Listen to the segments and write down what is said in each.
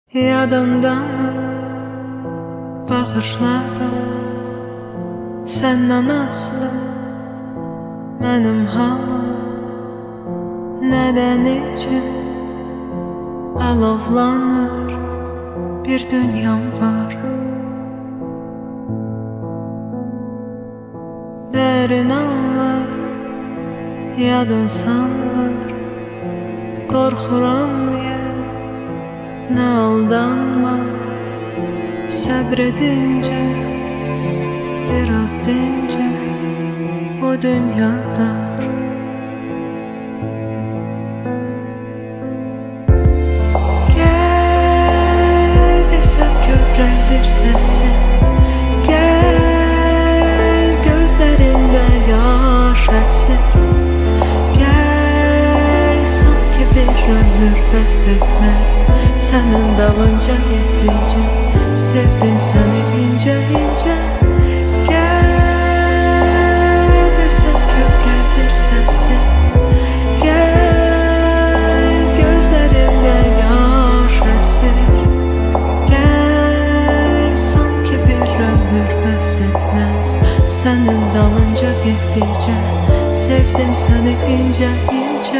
Yadımdamı baxışlarım səndən aslı mənim halım nədən üçün alovlanır bir dünyam var. Dərin anlar yadın salır, qorxuram nə aldanma, səbr edincə biraz dincə bu dünyada. Gəl desəm kövrəldir səsi, gəl gözlərimdə yaş əsir, gəl sanki bir ömür bəs etməz sənin dalınca getdikcə, sevdim səni incə-incə. Gəl desəm kövrəldir səsi, gəl gözlərimdə yaş əsir, gəl sanki bir ömür bəs etməz sənin dalınca getdikcə, sevdim səni incə-incə.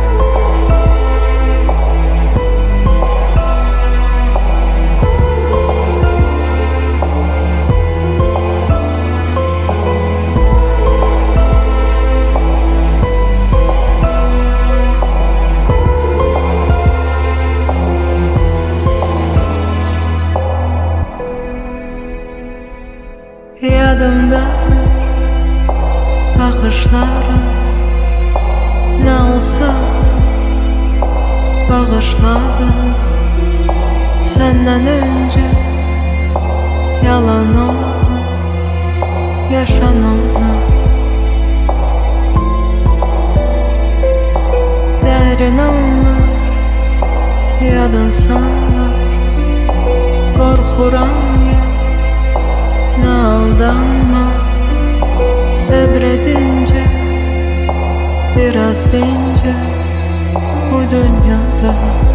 Yadımdadır baxışlarım, nə olsa bağışladım səndən öncə yalan oldu yaşananlar. Dərin anlar yadın salır, qorxuram nə aldanma, səbr edincə biraz dincə bu dünyada.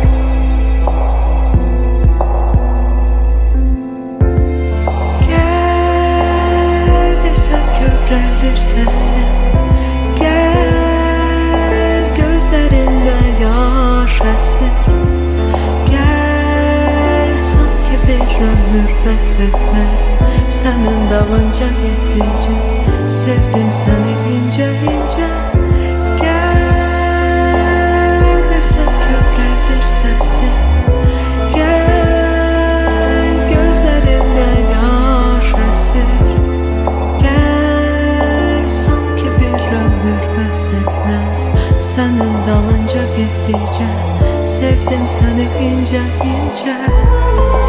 Gəl desəm kövrəldir səsi, gəl gözlərimdə yaş əsir, gəl sanki bir ömür bəs etməz sənin dalınca getdikcə, sevdim səni incə-incə. Gəl desəm kövrəldir səsi, gəl gözlərimdə yaş əsir, gəl sanki bir ömür bəs etməz sənin dalınca getdikcə, sevdim səni incə-incə.